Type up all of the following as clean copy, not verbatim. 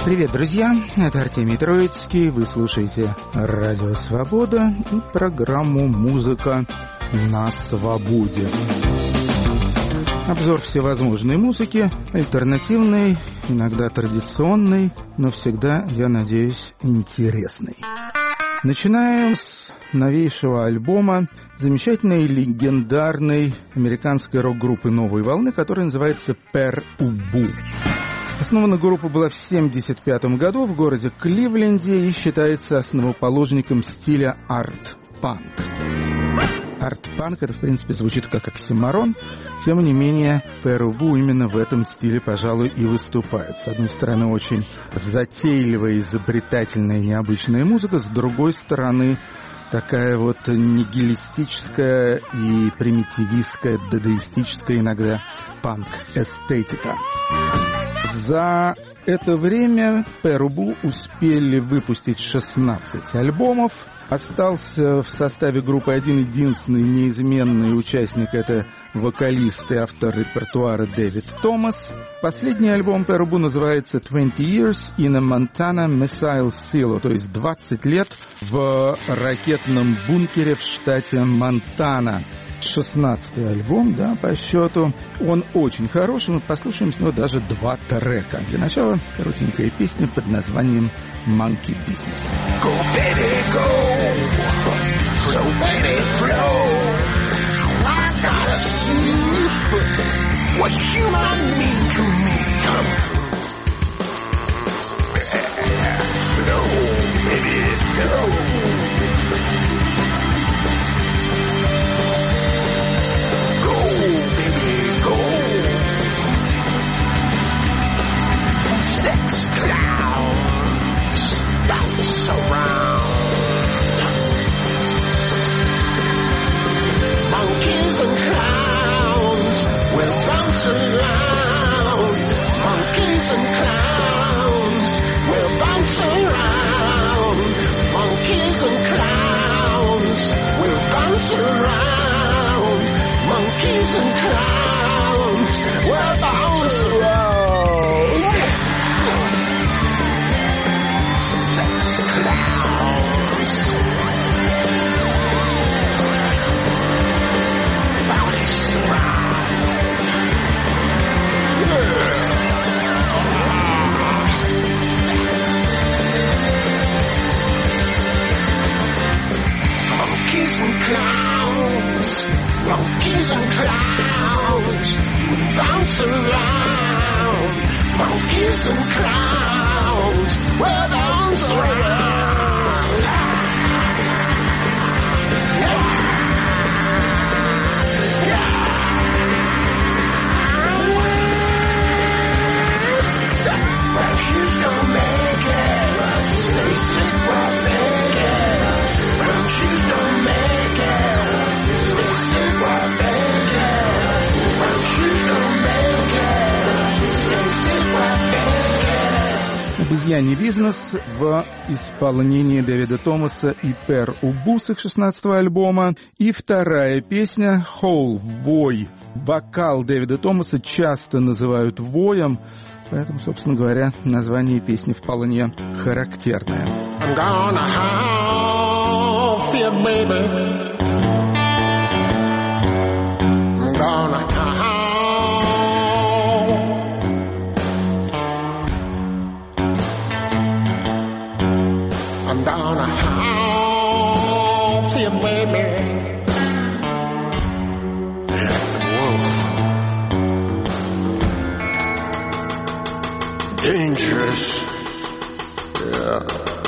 Привет, друзья! Это Артемий Троицкий. Вы слушаете Радио Свобода и программу «Музыка на свободе». Обзор всевозможной музыки, альтернативной, иногда традиционной, но всегда, я надеюсь, интересной. Начинаем с новейшего альбома замечательной легендарной американской рок-группы новой волны, которая называется «Пэр Убу». Основана группа была в 1975 году в городе Кливленде и считается основоположником стиля арт-панк. Арт-панк — это, в принципе, звучит как оксиморон. Тем не менее, Пэр Убу именно в этом стиле, пожалуй, и выступает. С одной стороны, очень затейливая, изобретательная, необычная музыка. С другой стороны, такая вот нигилистическая и примитивистская, дадаистическая иногда панк-эстетика. За это время Пэр Убу успели выпустить 16 альбомов. Остался в составе группы один-единственный неизменный участник — это вокалист и автор репертуара Дэвид Томас. Последний альбом Пэр Убу называется «20 Years in a Montana Missile Silo», то есть 20 лет в ракетном бункере в штате Монтана. 16-й альбом, да, по счету. Он очень хороший, мы послушаем с него даже 2 трека. Для начала коротенькая песня под названием «Monkey Business». Go, baby, go. So, baby, flow. I gotta see what you might mean to me. Flow, baby, flow. Sex clouds bounce around. Monkeys and clowns will bounce around. Monkeys and clowns will bounce around. Monkeys and clowns will bounce around. Monkeys and clowns will bounce around. Monkeys and clowns bounce around. Monkeys and clowns will bounce around. Well, shoes don't make it. Stay sick while begging. Well, shoes don't make it. Stay sick while begging. Well, shoes don't make it. Stay sick while begging. «Обезьяний бизнес» в исполнении Дэвида Томаса и Пэр Убу с их 16-го альбома. И вторая песня «Howl», «Вой». Вокал Дэвида Томаса часто называют воем, поэтому, собственно говоря, название песни вполне характерное. I'm gonna howl for you, baby. I'm gonna howl. I'm gonna howl for you, baby. Dangerous. Yeah.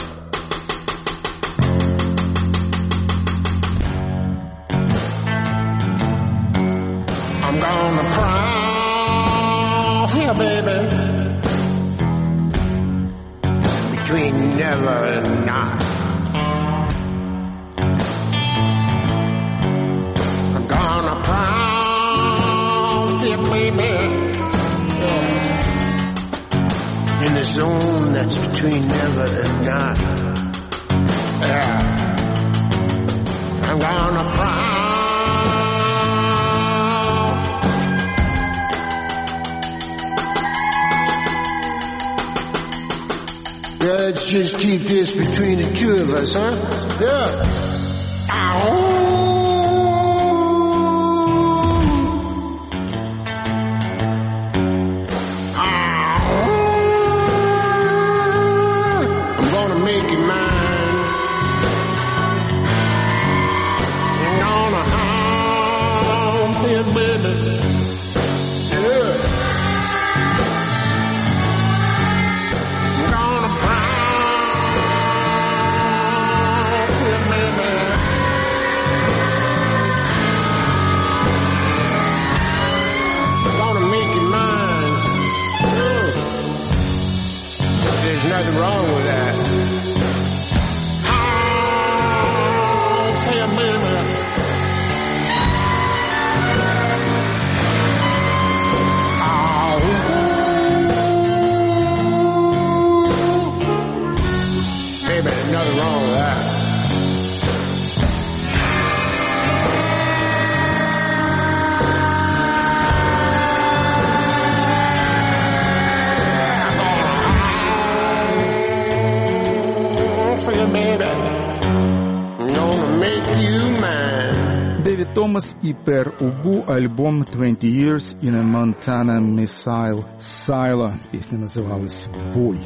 I'm gonna prowl here, baby. Between never and not. I'm gonna prowl here, baby. In the zone that's between never and not. Yeah. I'm gonna prowl. Let's just keep this between the two of us, huh? Yeah. I'm gonna make you mine. I'm gonna haunt you, baby. Nothing wrong with that. Oh, say a minute. Oh, baby, nothing wrong with that. Дэвид Томас и Пер Убу, альбом 20 Years in a Montana Missile Silo. Песня называлась «Вой».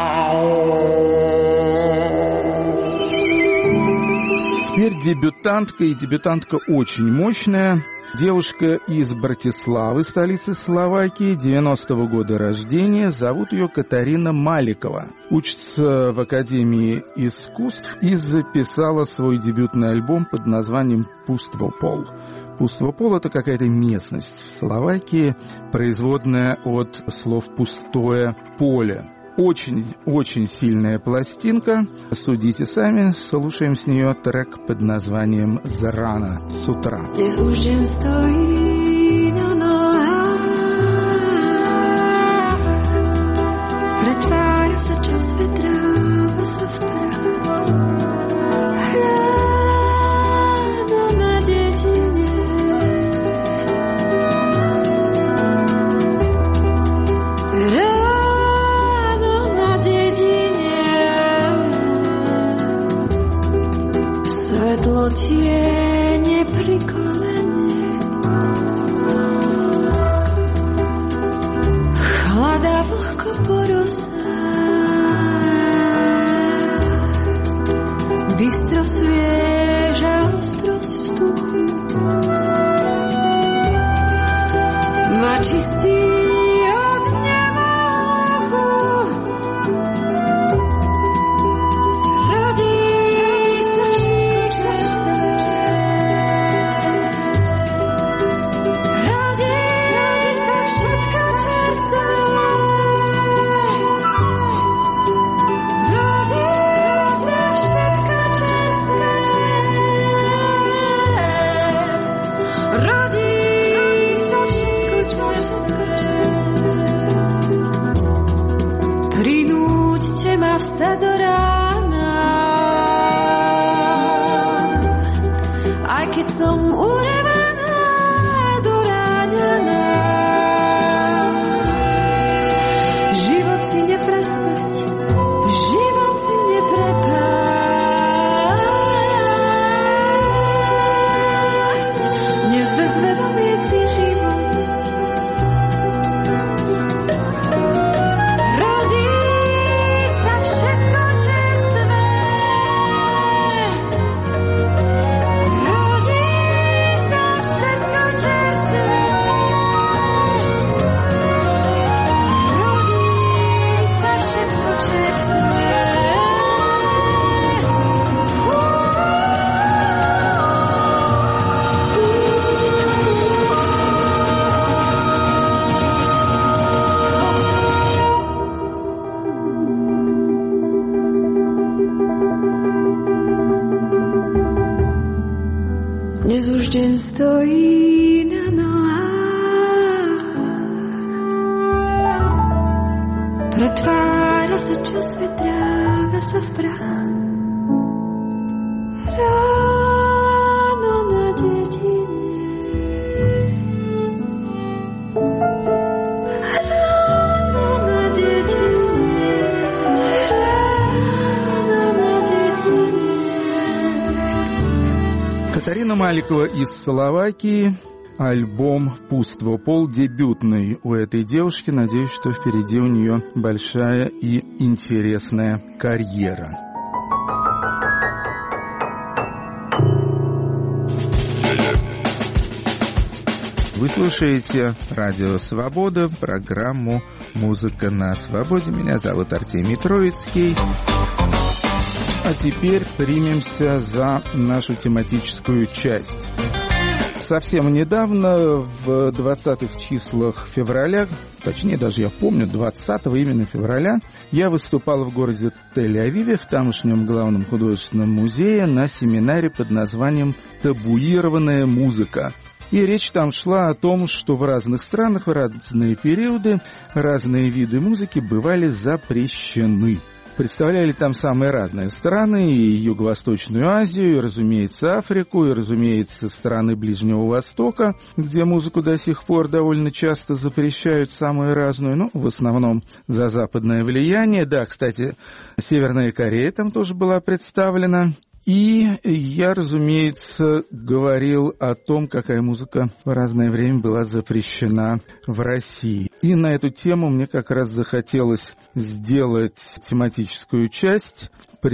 Теперь дебютантка, и дебютантка очень мощная. Девушка из Братиславы, столицы Словакии, 90-го года рождения. Зовут ее Катарина Маликова. Учится в Академии искусств и записала свой дебютный альбом под названием «Пуствопол». Пуствопол — это какая-то местность в Словакии, производная от слов «пустое поле». Очень сильная пластинка. Судите сами. Слушаем с нее трек под названием «Зарано с утра». Dnes už deň stojí na nohách, pretvára sa čas, vetráva sa v prach. Ráno na dedine, ráno na dedine, svetlo tiene pri kolene, chlada vlhko porosá, bystro svieža ostrosť vzduchu ma čistí od nemohu. Rodí sa všetko čerstvé, rodí sa všetko čerstvé, rodí sa všetko čerstvé, rodí sa všetko čerstvé. Prinúďte ma vstať do rána, aj keď som unavená, doráňaná. Život si neprespať, život si neprepásť, dnes bezvedomie si život. Rodí sa všetko čerstvé, rodí sa všetko čerstvé, rodí sa všetko čerstvé. Dnes už deň stojí na nohách, pretvára sa čas, vetráva sa v prach. Ráno na dedine, ráno na dedine, ráno Катарина Маликова из Словакии. Альбом «Пуство пол» дебютный у этой девушки. Надеюсь, что впереди у нее большая и интересная карьера. Вы слушаете Радио Свобода, программу «Музыка на свободе». Меня зовут Артемий Троицкий. А теперь примемся за нашу тематическую часть. Совсем недавно, в 20-х числах февраля, точнее даже я помню, 20 именно февраля, я выступал в городе Тель-Авиве, в тамошнем главном художественном музее, на семинаре под названием «Табуированная музыка». И речь там шла о том, что в разных странах в разные периоды разные виды музыки бывали запрещены. Представляли там самые разные страны, и Юго-Восточную Азию, и, разумеется, Африку, и, разумеется, страны Ближнего Востока, где музыку до сих пор довольно часто запрещают самую разную, ну, в основном за западное влияние. Да, кстати, Северная Корея там тоже была представлена. И я, разумеется, говорил о том, какая музыка в разное время была запрещена в России. И на эту тему мне как раз захотелось сделать тематическую часть,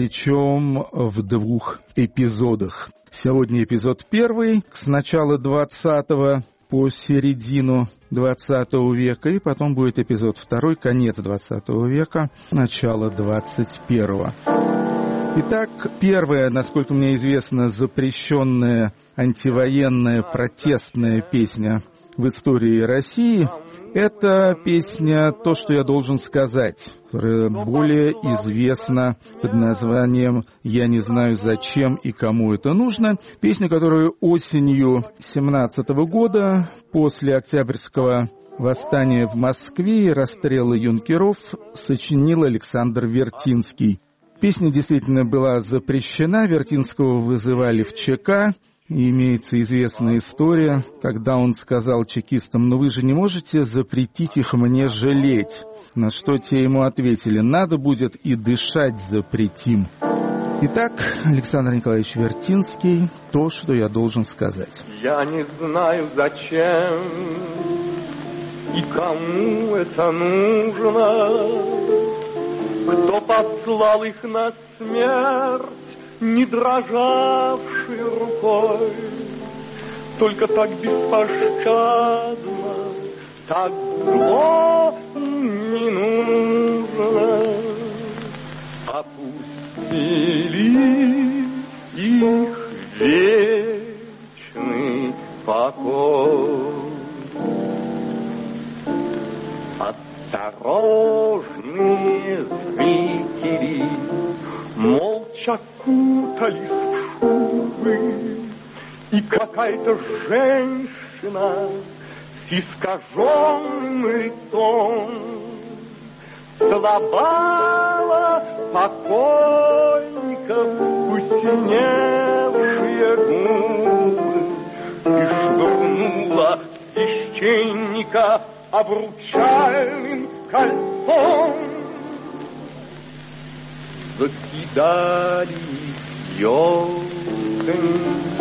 причем в 2 эпизодах. Сегодня эпизод 1 с начала 20-го по середину 20 века, и потом будет эпизод 2, конец 20 века, начало 21-го. Итак, первая, насколько мне известно, запрещенная антивоенная протестная песня в истории России – это песня «То, что я должен сказать», которая более известна под названием «Я не знаю, зачем и кому это нужно». Песня, которую осенью 17 года, после Октябрьского восстания в Москве и расстрела юнкеров, сочинил Александр Вертинский. Песня действительно была запрещена, Вертинского вызывали в ЧК, и имеется известная история, когда он сказал чекистам: «Ну вы же не можете запретить их мне жалеть». На что те ему ответили: «Надо будет и дышать запретим». Итак, Александр Николаевич Вертинский, «То, что я должен сказать». Я не знаю, зачем и кому это нужно. Кто послал их на смерть, не дрожавшей рукой, только так беспощадно, так зло не нужно. Опустили их вечный покой. Осторожные зрители молча кутались в шубы, и какая-то женщина с искаженным лицом целовала покойников посиневшие губы и швырнула священника обручальным кольцом. Закидали елками,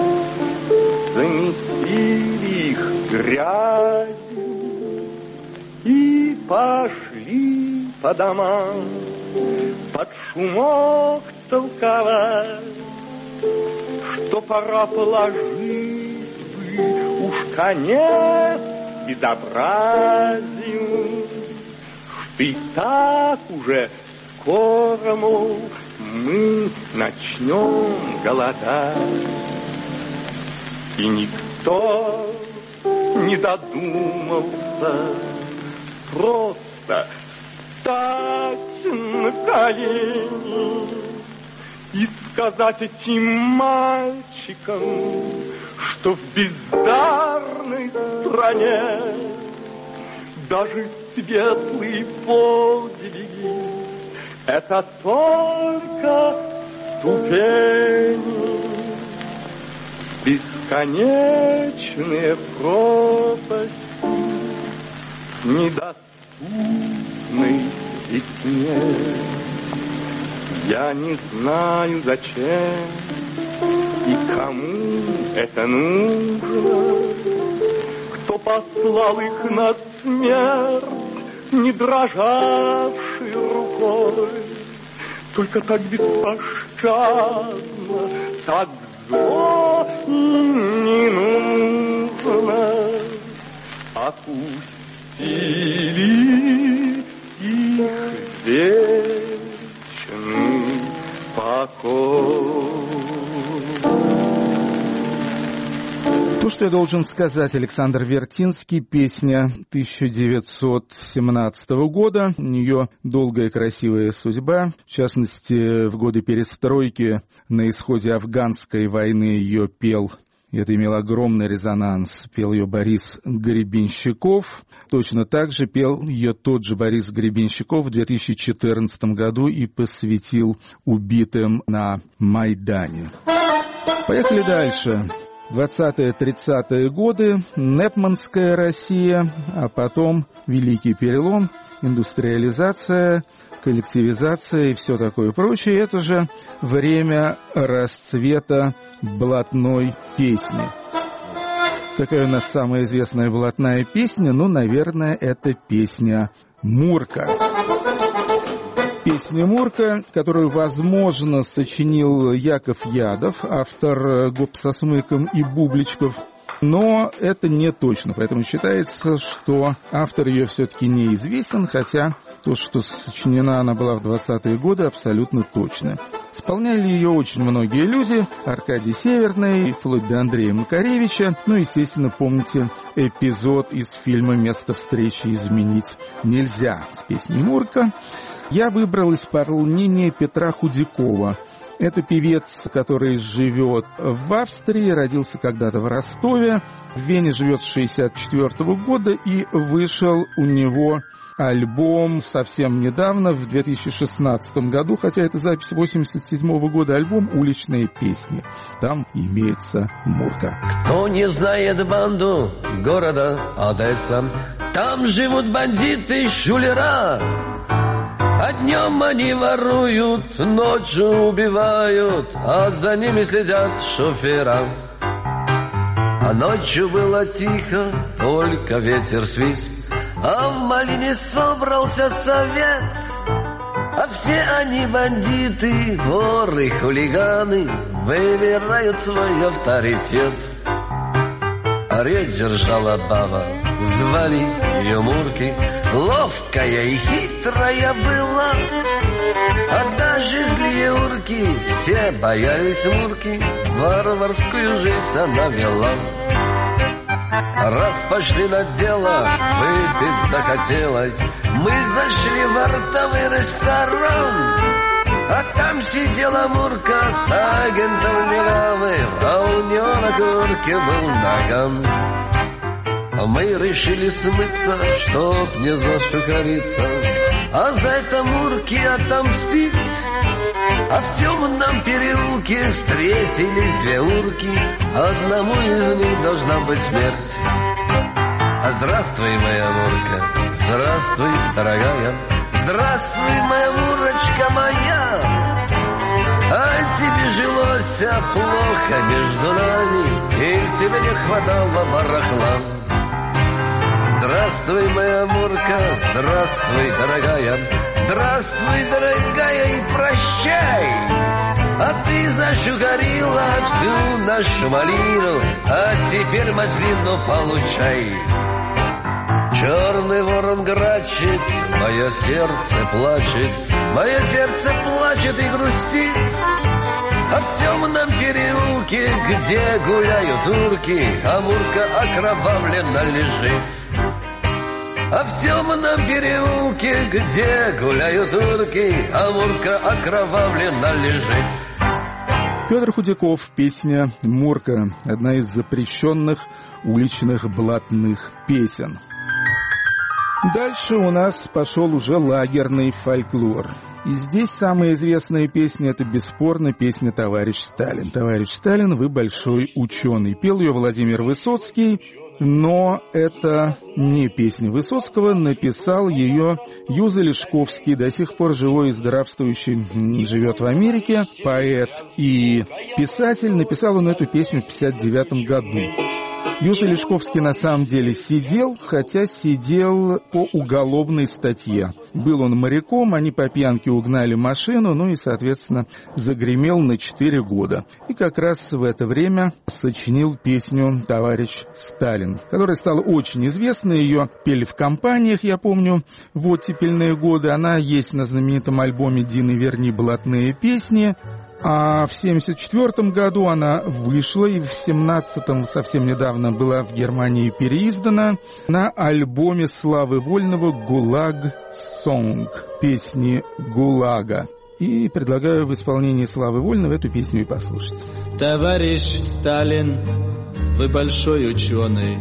замесили их грязью и пошли по домам под шумок толковать, что пора положить бы уж конец безобразию, что и так уже скоро, мол, мы начнем голодать. И никто не додумался просто встать на колени и сказать этим мальчикам, что в бездарной стране даже светлые подвиги — это только ступени, бесконечные пропасти, недоступной весне. Я не знаю, зачем И кому это нужно? Кто послал их на смерть, не дрожавшей рукой? Только так беспощадно, так зло не нужно. Опустили их вечный покой. То, что я должен сказать, Александр Вертинский, песня 1917 года. У нее долгая красивая судьба. В частности, в годы перестройки на исходе афганской войны ее пел, и это имело огромный резонанс, пел ее Борис Гребенщиков. Точно так же пел ее тот же Борис Гребенщиков в 2014 году и посвятил убитым на Майдане. Поехали дальше. 20-30-е годы, Непманская Россия, а потом Великий перелом, индустриализация, коллективизация и все такое прочее. Это же время расцвета блатной песни. Какая у нас самая известная блатная песня? Ну, наверное, это песня «Мурка». Песня «Мурка», которую, возможно, сочинил Яков Ядов, автор «Гоп со смыком» и «Бубличков». Но это не точно, поэтому считается, что автор ее все-таки неизвестен, хотя то, что сочинена она была в 20-е годы, абсолютно точно. Исполняли ее очень многие люди, Аркадий Северный, вплоть до Андрея Макаревича. Ну, естественно, помните эпизод из фильма «Место встречи изменить нельзя» с песней «Мурка». Я выбрал исполнение Петра Худякова. Это певец, который живет в Австрии, родился когда-то в Ростове, в Вене живет с 1964 года, и вышел у него альбом совсем недавно, в 2016 году, хотя это запись 1987 года, альбом «Уличные песни». Там имеется «Мурка». Кто не знает банду города Одесса, там живут бандиты и шулера. А днем они воруют, ночью убивают, а за ними следят шофера. А ночью было тихо, только ветер свист, а в малине собрался совет. А все они бандиты, воры, хулиганы, выбирают свой авторитет. А речь держала баба, звали ее Мурки, ловкая и хитрая была. А даже злые урки все боялись Мурки, варварскую жизнь она вела. Раз пошли на дело, выпить захотелось, мы зашли в артовый ресторан. А там сидела Мурка с агентом легавым, а у нее на куртке был наган. Мы решили смыться, чтоб не зашукариться, а за это Мурке отомстить. А в темном переулке встретились две урки, одному из них должна быть смерть. А здравствуй, моя Мурка, здравствуй, дорогая, здравствуй, моя Мурочка моя. А тебе жилось плохо между нами, и тебе не хватало барахла. Здравствуй, моя Мурка, здравствуй, дорогая, здравствуй, дорогая, и прощай. А ты зашугарила всю нашу малину, а теперь маслину получай. Черный ворон грачит, мое сердце плачет, мое сердце плачет и грустит. А в темном переулке, где гуляют урки, а Мурка окровавленно лежит. А в темном переулке, где гуляют урки, а Мурка окровавленно лежит. Петр Худяков, песня «Мурка», одна из запрещенных уличных блатных песен. Дальше у нас пошел уже лагерный фольклор. И здесь самая известная песня — это бесспорно песня «Товарищ Сталин». «Товарищ Сталин, вы большой ученый». Пел ее Владимир Высоцкий, но это не песня Высоцкого, написал ее Юза Лешковский, до сих пор живой и здравствующий, живет в Америке, поэт и Писатель, написал он эту песню в 1959 году. Юсо Лешковский на самом деле сидел, хотя сидел по уголовной статье. Был он моряком, они по пьянке угнали машину, ну и, соответственно, загремел на 4 года. И как раз в это время сочинил песню «Товарищ Сталин», которая стала очень известной. Ее пели в компаниях, я помню, в оттепельные годы. Она есть на знаменитом альбоме Дины Верни «Блатные песни». А в 1974 году она вышла, и в 1917-м, совсем недавно, была в Германии переиздана на альбоме Славы Вольного «ГУЛАГ Сонг», песни ГУЛАГа. И предлагаю в исполнении Славы Вольного эту песню и послушать. Товарищ Сталин, вы большой ученый,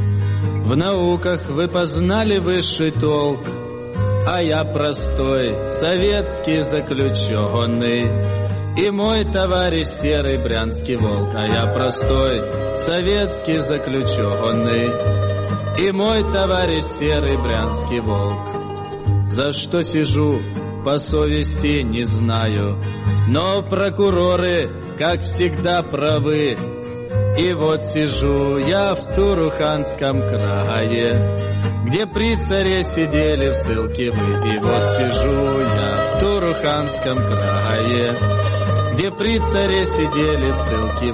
в науках вы познали высший толк, а я простой советский заключенный. И мой товарищ серый брянский волк, а я простой советский заключенный. И мой товарищ серый брянский волк. За что сижу, по совести не знаю, но прокуроры, как всегда, правы. И вот сижу я в Туруханском крае, где при царе сидели в ссылке вы. И вот сижу я в Туруханском крае, где при царе сидели в ссылке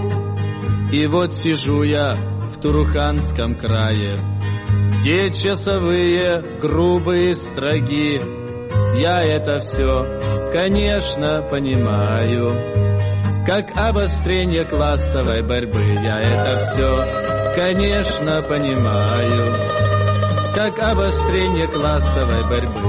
вы. И вот сижу я в Туруханском крае, где часовые грубые строги. Я это все, конечно, понимаю, как обострение классовой борьбы. Я это все, конечно, понимаю, как обострение классовой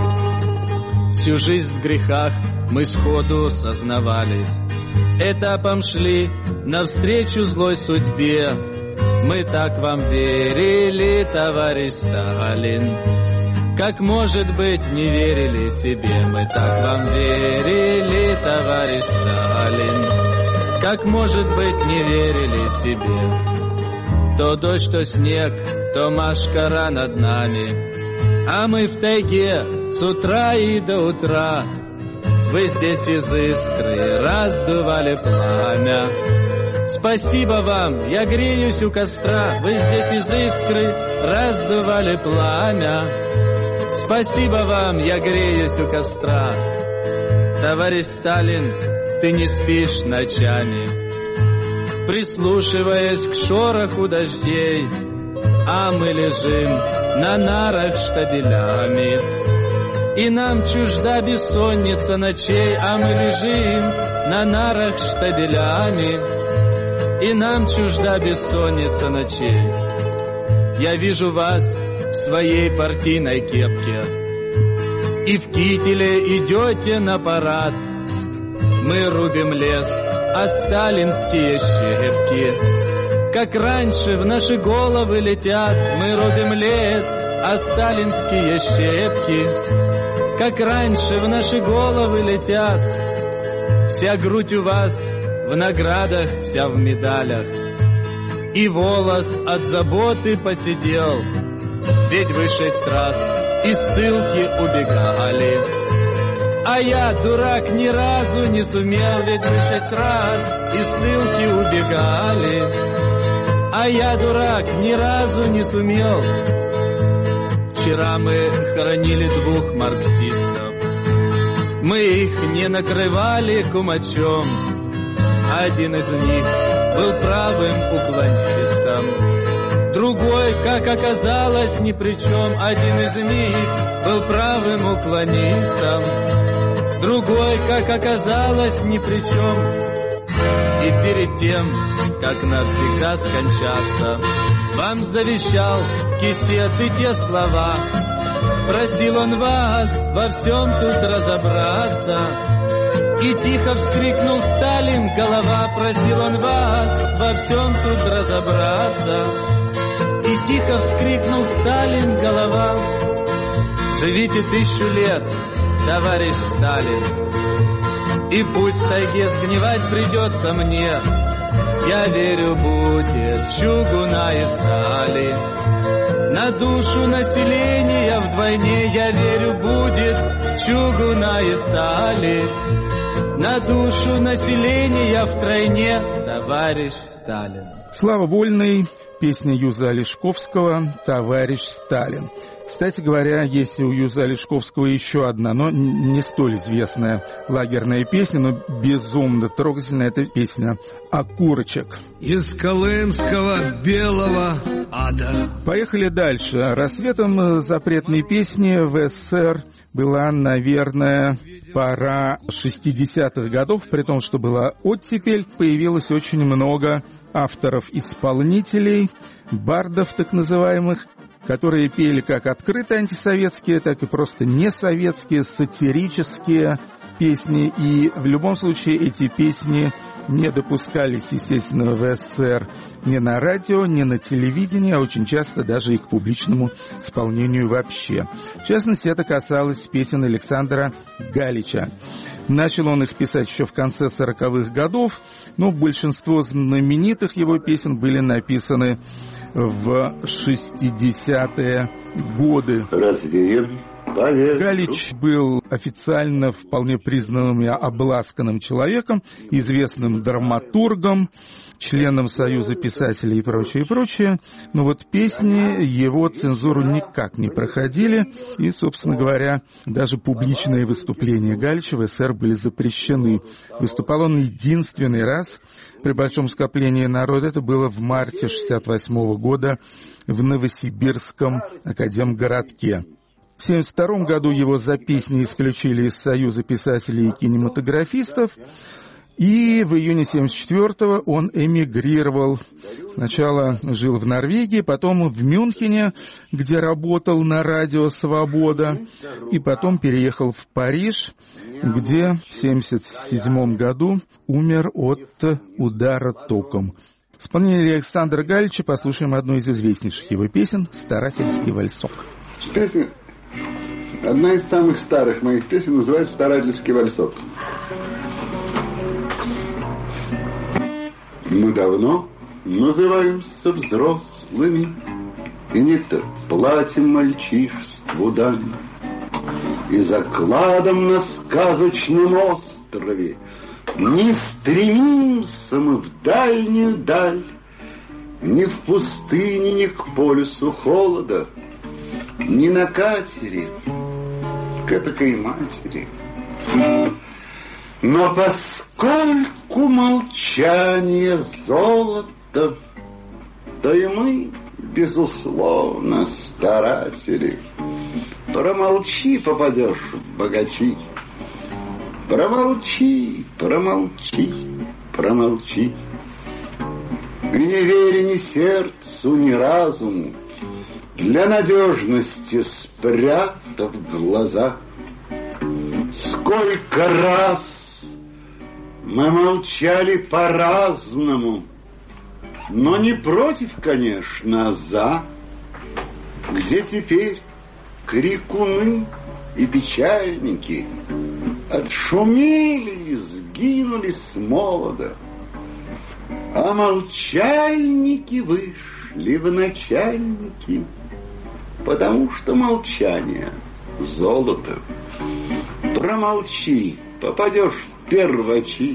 борьбы. Всю жизнь в грехах мы сходу сознавались, этапом шли навстречу злой судьбе. Мы так вам верили, товарищ Сталин, как, может быть, не верили себе. Мы так вам верили, товарищ Сталин, как, может быть, не верили себе. То дождь, то снег, то машкара над нами, а мы в тайге с утра и до утра. Вы здесь из искры раздували пламя. Спасибо вам, я греюсь у костра. Вы здесь из искры раздували пламя. Спасибо вам, я греюсь у костра. Товарищ Сталин, ты не спишь ночами, прислушиваясь к шороху дождей, а мы лежим на нарах штабелями. И нам чужда бессонница ночей, а мы лежим на нарах штабелями. И нам чужда бессонница ночей. Я вижу вас в своей партийной кепке, и в кителе идете на парад. Мы рубим лес, а сталинские щепки, как раньше, в наши головы летят. Мы рубим лес, а сталинские щепки, как раньше, в наши головы летят. Вся грудь у вас в наградах, вся в медалях, и волос от заботы посидел. Ведь вы 6 раз из ссылки убегали, а я, дурак, ни разу не сумел. Ведь вы 6 раз из ссылки убегали, а я, дурак, ни разу не сумел. Вчера мы хоронили 2 марксистов, мы их не накрывали кумачом. Один из них был правым уклонистом, другой, как оказалось, ни при чем. Один из них был правым уклонистом, другой, как оказалось, ни при чем. И перед тем, как навсегда скончаться, вам завещал кисеты те слова. Просил он вас во всем тут разобраться. И тихо вскрикнул Сталин, голова. Просил он вас во всем тут разобраться. И тихо вскрикнул Сталин, голова. Живите 1000 лет, товарищ Сталин, и пусть в тайге сгнивать придется мне. Я верю, будет чугуна и стали на душу населения вдвойне. Я верю, будет чугуна и стали на душу населения втройне, товарищ Сталин. Слава Вольный, песня Юза Олешковского «Товарищ Сталин». Кстати говоря, есть у Юза Олешковского еще одна, но не столь известная лагерная песня, но безумно трогательная, эта песня «Окурочек». Из колымского белого ада. Поехали дальше. Рассветом запретной песни в СССР была, наверное, пора 60-х годов, при том, что была оттепель, появилось очень много авторов-исполнителей, бардов так называемых, которые пели как открыто антисоветские, так и просто несоветские, сатирические песни. И в любом случае эти песни не допускались, естественно, в СССР ни на радио, ни на телевидении, а очень часто даже и к публичному исполнению вообще. В частности, это касалось песен Александра Галича. Начал он их писать еще в конце 40-х годов, но большинство знаменитых его песен были написаны в 60-е годы. Развеем. Галич был официально вполне признанным и обласканным человеком, известным драматургом, членом Союза писателей и прочее, и прочее. Но вот песни его цензуру никак не проходили, и, собственно говоря, даже публичные выступления Галича в СССР были запрещены. Выступал он единственный раз при большом скоплении народа, это было в марте 1968 года в Новосибирском академгородке. В 1972 году его за песни исключили из Союза писателей и кинематографистов, и в июне 1974 он эмигрировал. Сначала жил в Норвегии, потом в Мюнхене, где работал на радио «Свобода», и потом переехал в Париж, где в 1977 году умер от удара током. В исполнении Александра Галича послушаем одну из известнейших его песен «Старательский вальсок». Песня, одна из самых старых моих песен, называется «Старательский вальсок». Мы давно называемся взрослыми и не то платим мальчишеству дань, и закладом на сказочном острове не стремимся мы в дальнюю даль, ни в пустыне, ни к полюсу холода, ни на катере к этакой матери. Но поскольку молчание золото, то и мы, безусловно, старатели. Промолчи, попадешь в богачи. Промолчи, промолчи, промолчи. И не верь ни сердцу, ни разуму, для надежности спрятав глаза. Сколько раз мы молчали по-разному, но не против, конечно, а за. Где теперь крикуны и печальники отшумели и сгинули с молода, а молчальники вышли в начальники, потому что молчание — золото. Промолчи, попадешь в первачи.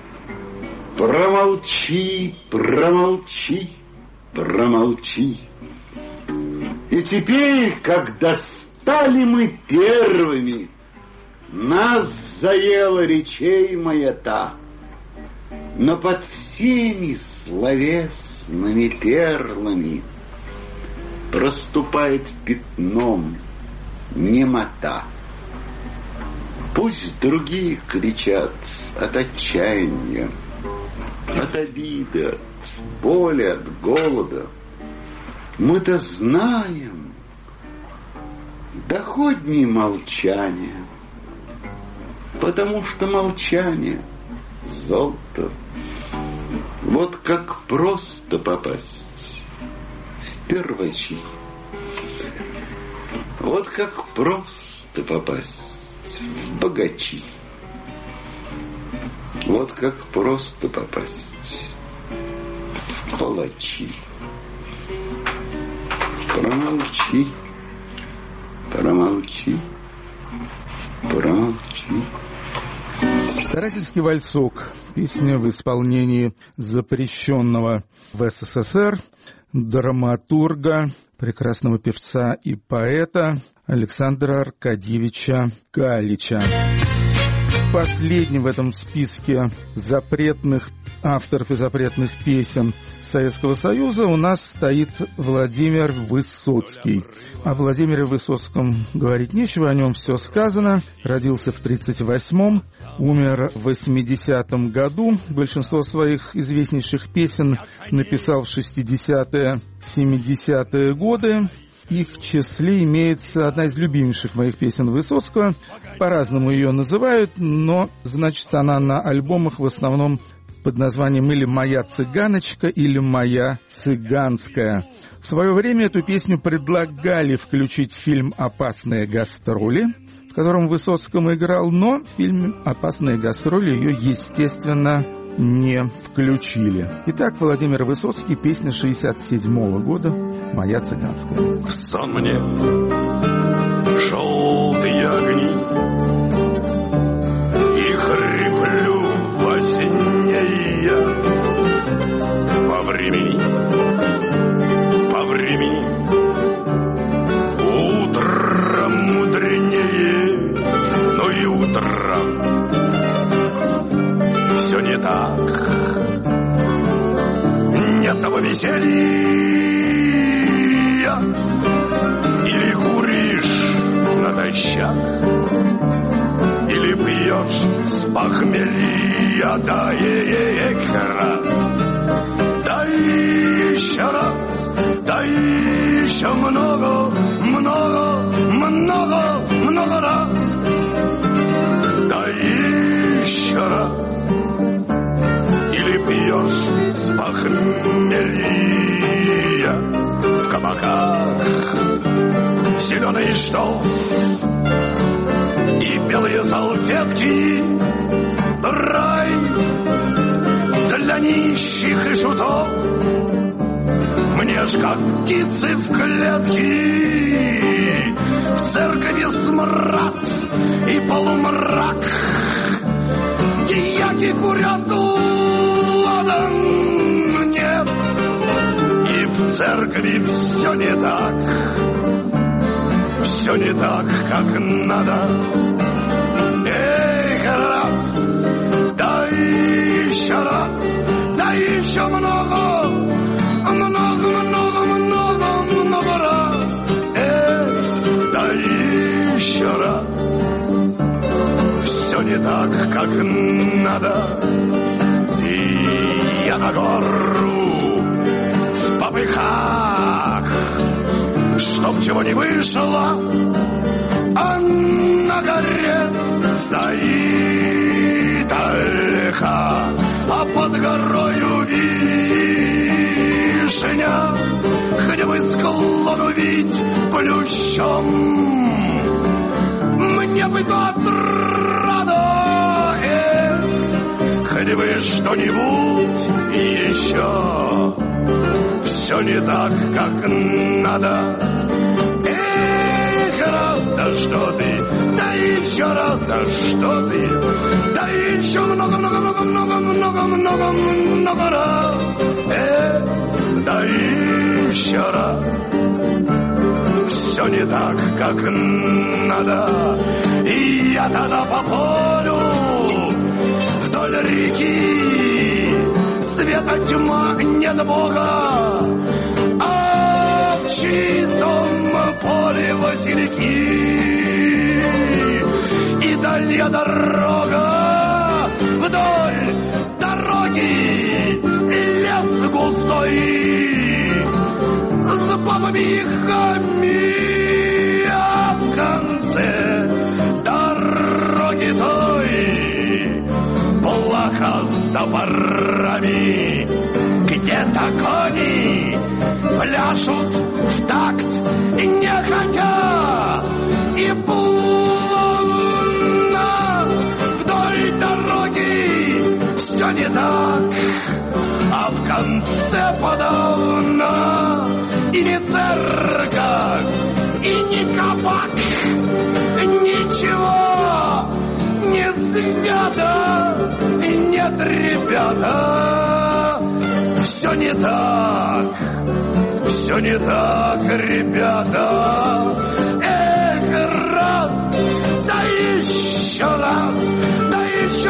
Промолчи, промолчи, промолчи. И теперь, когда стали мы первыми, нас заела речей маята, но под всеми словесными перлами проступает пятном немота. Пусть другие кричат от отчаяния, от обиды, от боли, от голода. Мы-то знаем, доходней молчание, потому что молчание — золото. Вот как просто попасть в первачи. Вот как просто попасть в богачи. Вот как просто попасть в палачи. Промолчи, промолчи, промолчи. Старательский вальсок. Песня в исполнении запрещенного в СССР драматурга, прекрасного певца и поэта Александра Аркадьевича Галича. Последним в этом списке запретных авторов и запретных песен Советского Союза у нас стоит Владимир Высоцкий. О Владимире Высоцком говорить нечего, о нем все сказано. Родился в 1938-м, умер в 80-м году. Большинство своих известнейших песен написал в 60-е, 70-е годы. Их в числе имеется одна из любимейших моих песен Высоцкого. По-разному ее называют, но значится она на альбомах в основном под названием или «Моя цыганочка», или «Моя цыганская». В свое время эту песню предлагали включить в фильм «Опасные гастроли», в котором Высоцкому играл, но в фильме «Опасные гастроли» ее, естественно, не включили. Итак, Владимир Высоцкий, песня 67-го года «Моя цыганская». Сон мне, желтые огни, и хриплю во сне я. По времени, утром мудренее, но и утром все не так. Нет того веселья, или куришь натощак, или пьешь с похмелья. Да еще раз, да еще много раз, да еще раз. Или пьешь с похмелья в кабаках зеленый штоф и белые салфетки, рай для нищих и шутов. Мне ж как птицы в клетке, в церкви смрад и полумрак. Дьяки курят, ладан нет, и в церкви все не так, как надо. Эх, раз, да еще раз, да еще много раз. Эх, да еще раз, все не так, как надо. И я на гору в попыхах, чтоб чего не вышло, а на горе стоит ольха, а под горою вишня, хотя бы склон увидеть плющом. Мне бы то отрада, хоть бы что-нибудь еще. Все не так, как надо. Эх, раз, да что ты, да еще раз, да что ты, да еще много раз. Да еще раз. Все не так, как надо. И я тогда по полю вдоль реки, света тьма, нет Бога, а в чистом поле васильки. И дальняя дорога, вдоль дороги лес густой, с бабами и хами, а в конце дороги той плаха с топорами. Где-то кони пляшут в такт нехотя, и плавно вдоль дороги все не так, а в конце подавно и не церковь, и не кабак, ничего не свято, и нет, ребята, все не так, ребята. Эх, раз, да еще раз, да еще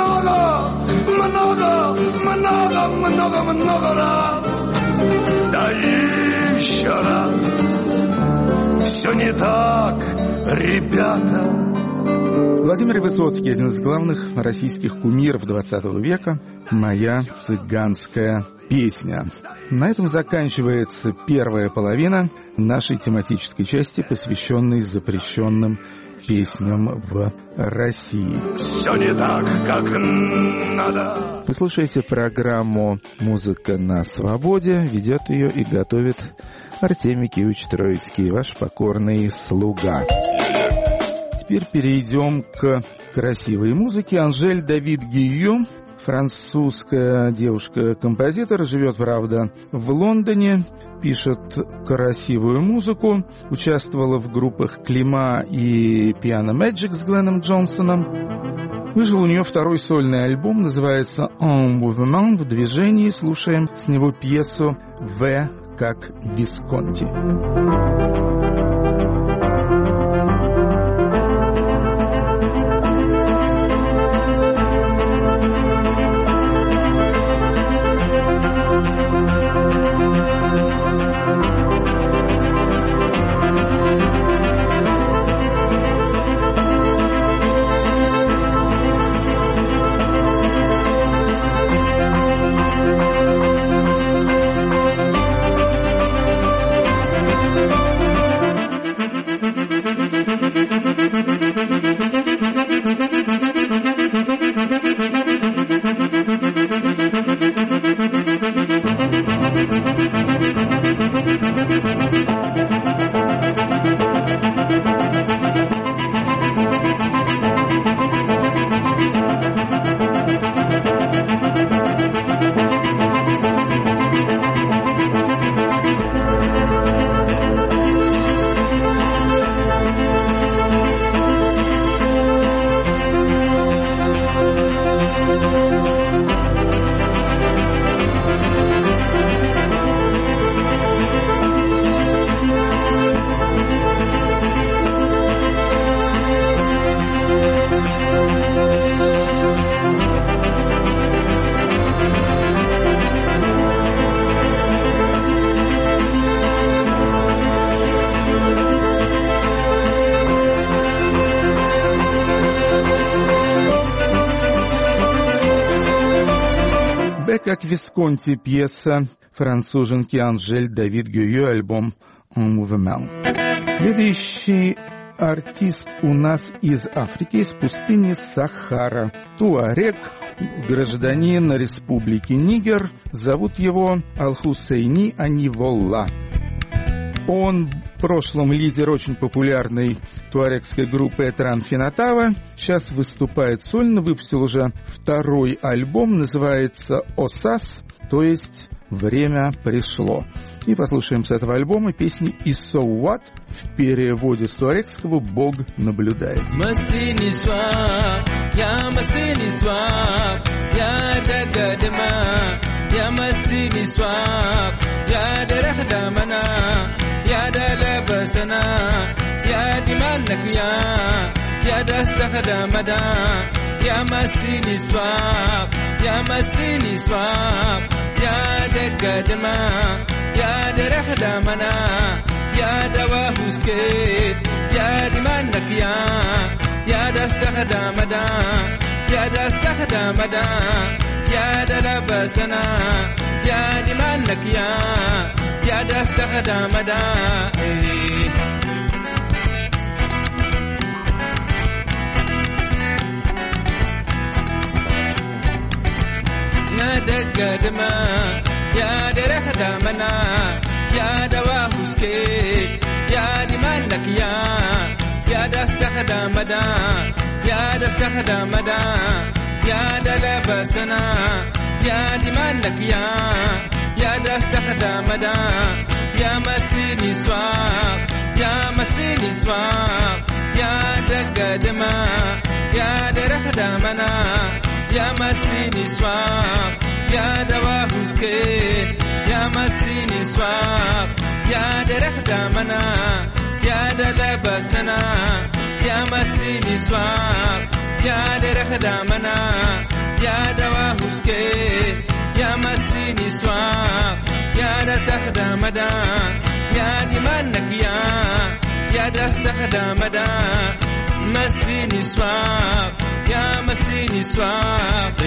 много раз, да еще раз. Все не так, ребята. Владимир Высоцкий, один из главных российских кумиров XX века, «Моя цыганская песня». На этом заканчивается первая половина нашей тематической части, посвященной запрещенным песням в России. Все не так, как надо. Вы слушаете программу «Музыка на свободе». Ведет ее и готовит Артемий Киевич Троицкий, ваш покорный слуга. Теперь перейдем к красивой музыке. Анжель Давид Гийо, французская девушка-композитор, живет, правда, в Лондоне, пишет красивую музыку, участвовала в группах «Клима» и «Piano Magic» с Гленном Джонсоном. Вышел у нее второй сольный альбом, называется «En Mouvement», в движении. Слушаем с него пьесу «В как Висконти». Как Висконти, пьеса француженки Анжель Давид Гийо, альбом «En Mouvement». Следующий артист у нас из Африки, из пустыни Сахара. Туарек, гражданин Республики Нигер, зовут его Алхусейни Аниволла. Он в прошлом лидер очень популярной туарекской группы Этран Финатава. Сейчас выступает сольно, выпустил уже второй альбом, называется «Осас», то есть «Время пришло». И послушаем с этого альбома песни «И so what», в переводе с туарекского «Бог наблюдает». يا دا لبسنا يا دمانك يا دا استخدمنا يا مسيني سواب يا مسيني سواب يا دا قدما يا دا رخدمنا يا دا وهوسكيت يا دمانك يا دا استخدمنا يا دا استخدمنا يا دا لبسنا يا دمانك يا دا استخدمنا يا دق دماء يا درخ دمنا يا دواهوسكي يا دمانك يا دا استخدمنا يا دا استخدمنا يا دا لبسنا يا دمانك يا دا استخدمنا يا مسيني سواب يا مسيني سواب يا دق دماء يا درخ دامنا يا مسيني سواب يا دوا حسكي يا مسيني سواب يا درخ دامنا يا دلبسنا يا مسيني سواب يا درخ دامنا يا دوا حسكي يا مسيني سواب يا دتخدمدا يا دمانك يا دستخدمدا مسيني سواب يا مسيني سواب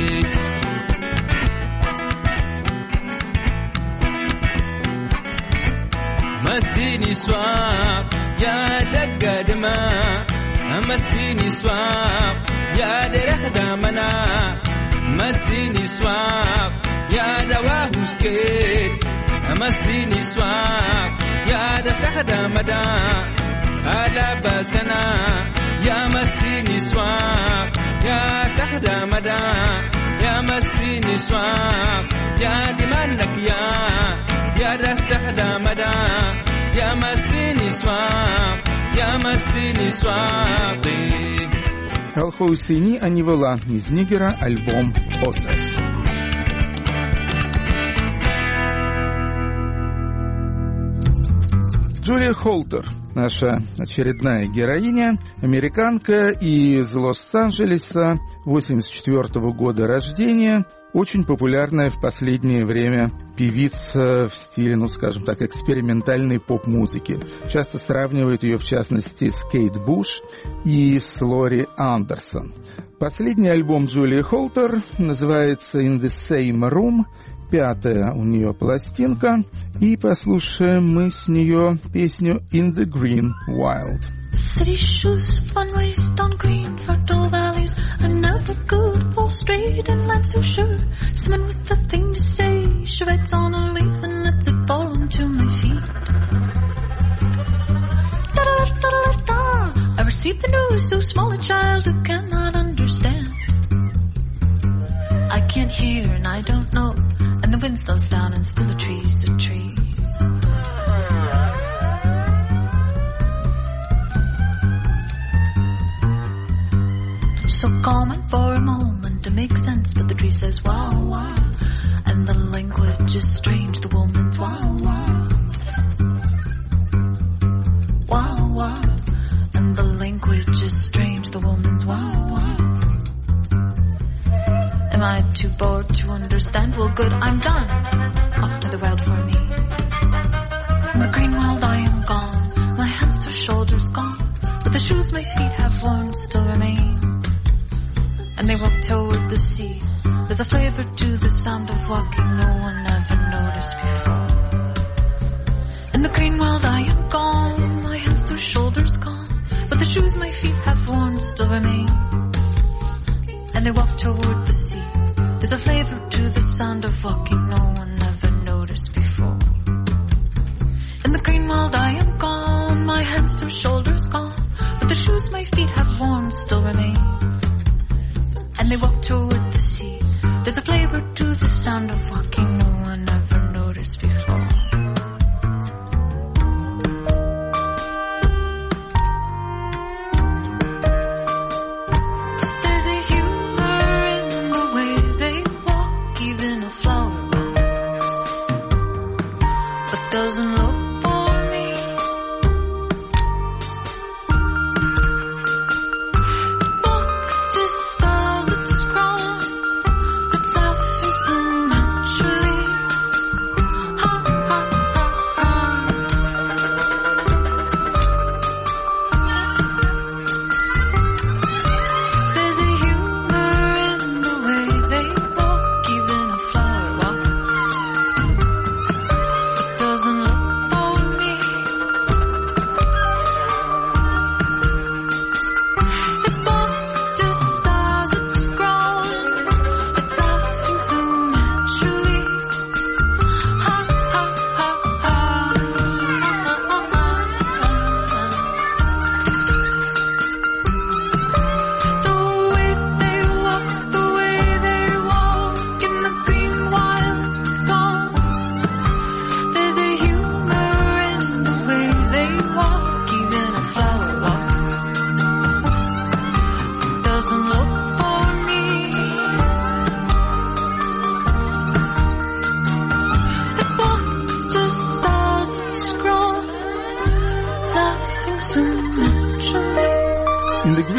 مسيني سواب يا دقدما مسيني سواب يا درخ دامنا مسيني سواب يا دواهوس كيد مسيني سواب يا دستخدمدا على بسنا يا مسيني سواب يا تخدمدا يا مسيني سواب يا دمانك يا دستخدمدا يا مسيني سواب يا مسيني سواب Ал-Хоусейни Анивала из Нигера, альбом «Осес». Джулия Холтер, наша очередная героиня, американка из Лос-Анджелеса, 1984 года рождения, очень популярная в последнее время певица в стиле, скажем так, экспериментальной поп-музыки. Часто сравнивают ее, в частности, с Кейт Буш и с Лори Андерсон. Последний альбом Джулии Холтер называется «In the Same Room», 5-я у нее пластинка, и послушаем мы с нее песню «In the Green Wild». City shoes, one waist on green fertile valleys. I never could fall straight and land so sure. Someone with a thing to say, she writes on a leaf and lets it fall onto my feet. Da-da-da-da-da-da. I received the news, so small a child who cannot understand. I can't hear and I don't know, and the wind slows down and still a tree's a tree. So common for a moment to make sense, but the tree says wow, wow, and the language is strange, the woman's wow, wow, wow, wow, and the language is strange, the woman's wow, wow. Am I too bored to understand? Well good, I'm done, off to the wild for me. In the green world I am gone, my hands to shoulders gone, but the shoes my feet have worn still remain. And they walk toward the sea. There's a flavor to the sound of walking no one ever noticed before. In the green world I am gone, my hands to shoulders gone, but the shoes my feet have worn still remain. And they walk toward the sea. There's a flavor to the sound of walking no one ever noticed before. In the green world I am gone, my hands to shoulders gone, but the shoes my feet have worn still remain. And they walk toward the sea. There's a flavor to the sound of walking no one ever noticed before. There's a humor in the way they walk, even a flower walks, but doesn't look for me. Walks just as it's grown, but stuff isn't naturally. How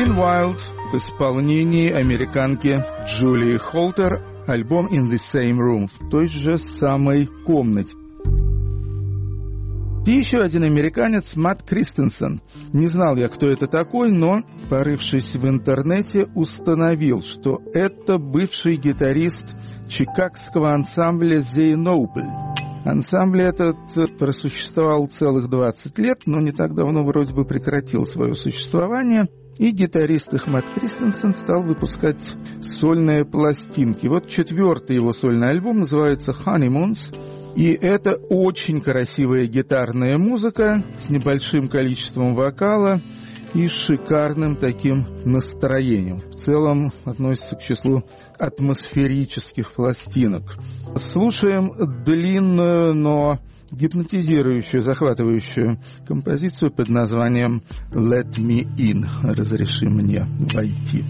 Glenn Wild в исполнении американки Джулии Холтер, альбом «In the Same Room», в той же самой комнате. И еще один американец, Матт Кристенсен. Не знал я, кто это такой, но, порывшись в интернете, установил, что это бывший гитарист чикагского ансамбля «The Noble». Ансамбль этот просуществовал целых 20 лет, но не так давно вроде бы прекратил свое существование, и гитарист их Матт Кристенсен стал выпускать сольные пластинки. Вот 4-й его сольный альбом называется «Honeymoons», и это очень красивая гитарная музыка с небольшим количеством вокала и шикарным таким настроением. В целом относится к числу атмосферических пластинок. Слушаем длинную, но гипнотизирующую, захватывающую композицию под названием «Let Me In» — «Разреши мне войти».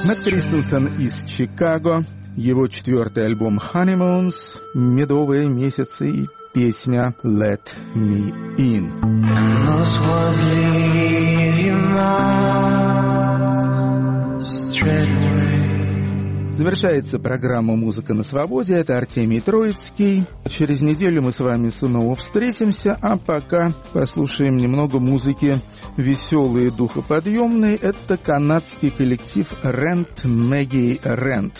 Мэтт Кристенсен из Чикаго, его 4-й альбом Honeymoons, медовые месяцы и песня Let Me In. Завершается программа «Музыка на свободе». Это Артемий Троицкий. Через неделю мы с вами снова встретимся, а пока послушаем немного музыки веселой и духоподъемной. Это канадский коллектив Rent Maggie Rent.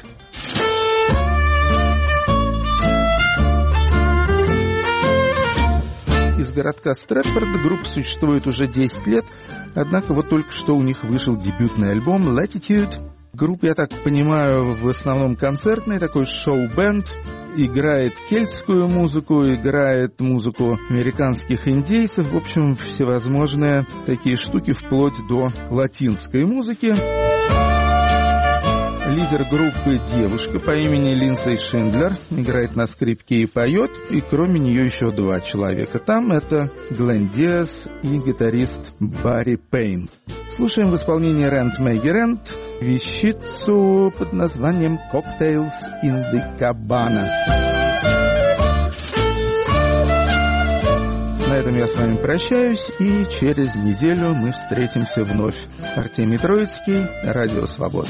Из городка Стрэдфорд группа существует уже 10 лет, однако вот только что у них вышел дебютный альбом Latitude. Группа, я так понимаю, в основном концертный, такой шоу-бенд. Играет кельтскую музыку, играет музыку американских индейцев. В общем, всевозможные такие штуки, вплоть до латинской музыки. Лидер группы девушка по имени Линдсей Шиндлер, играет на скрипке и поет, и кроме нее еще 2 человека. Там это Глен Диас и гитарист Барри Пейн. Слушаем в исполнении Rent Maggie Rent вещицу под названием Cocktails in the Cabana. На этом я с вами прощаюсь, и через неделю мы встретимся вновь. Артемий Троицкий, Радио Свобода.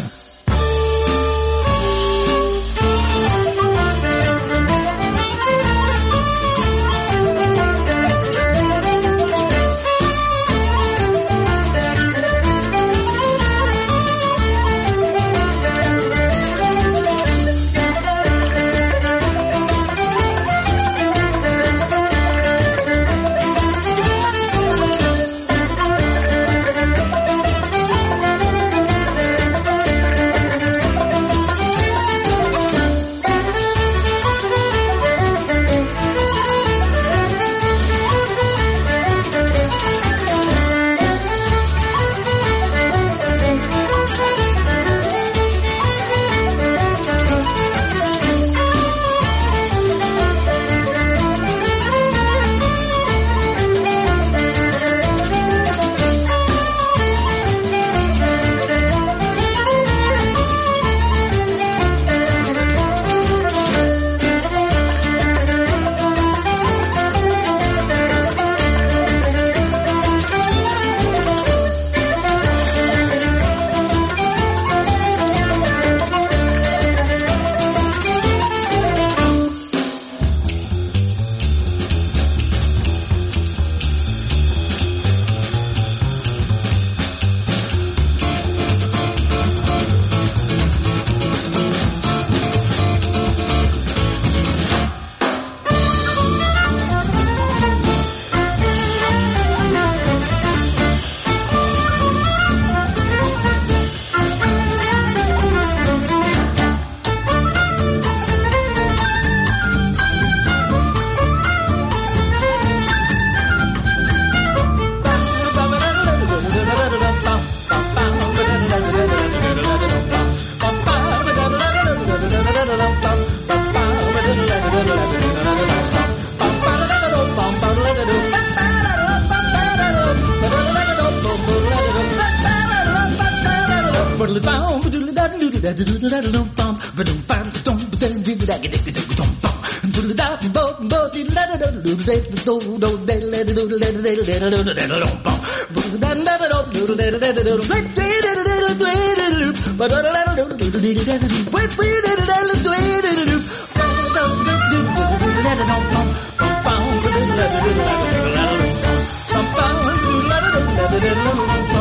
Bum,